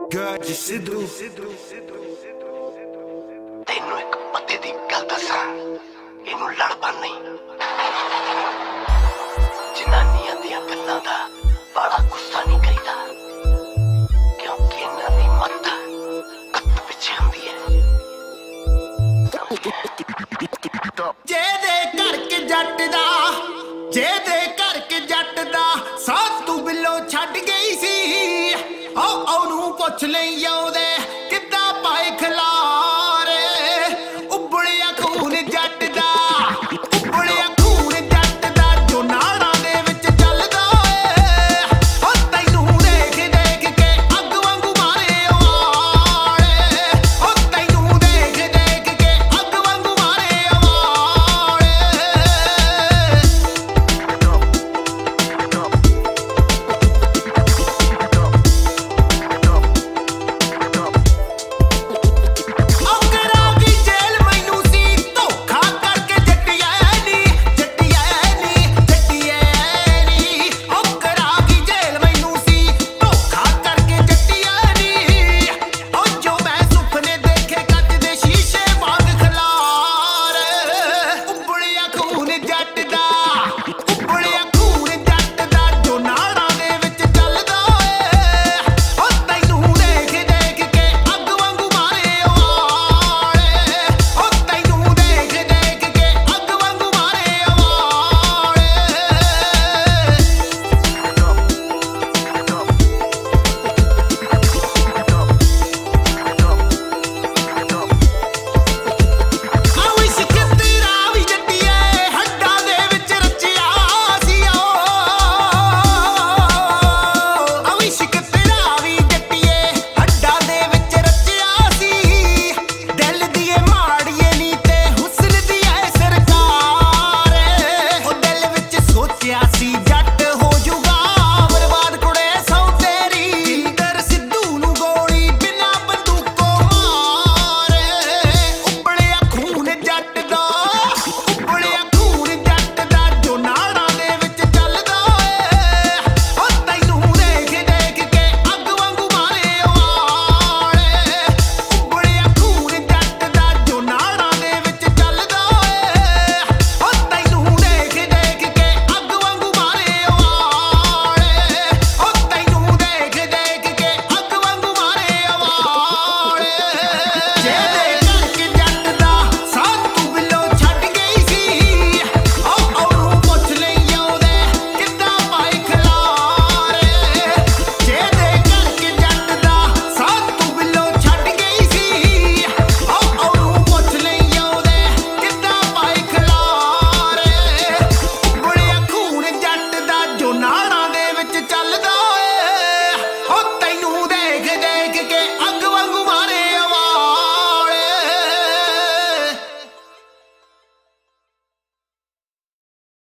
ਗੱਜ ਸਿੱਧੂ ਤੈਨੂੰ ਇੱਕ ਪਤੇ ਦੀ ਗੱਲ ਦੱਸਾਂ, ਇਹਨੂੰ ਲੜਪਾ ਨਹੀਂ। ਜਨਾਨੀਆਂ ਦੀਆਂ ਗੱਲਾਂ ਦਾ ਬੜਾ ਗੁੱਸਾ ਨਹੀਂ ਕਰੀਦਾ, ਕਿਉਂਕਿ ਇਹਨਾਂ ਦੀ ਮੱਤ ਕੱਤ ਪਿੱਛੇ ਹੁੰਦੀ ਹੈ। ਜਿਹਦੇ ਕਰਕੇ ਜੱਟ ਦਾ, ਜਿਹਦੇ ਕਰਕੇ ਜੱਟ ਦਾ ਸਾਥ ਤੂੰ ਬਿੱਲੋ ਛੱਡ ਗਈ ਸੀ, ਉਹਨੂੰ ਪੁੱਛ ਲਈ।